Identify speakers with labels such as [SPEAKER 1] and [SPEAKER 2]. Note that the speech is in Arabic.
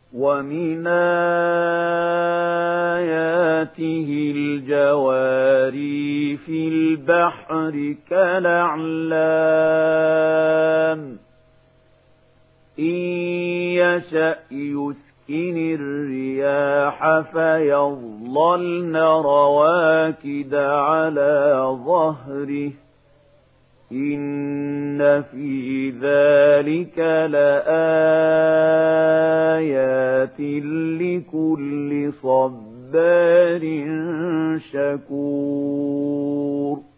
[SPEAKER 1] ومن آياته الجواري في البحر كالأعلام إن يشأ يسكن الرياح فيظللن رواكد على ظهره إن في ذلك لآيات لكل صبار شكور.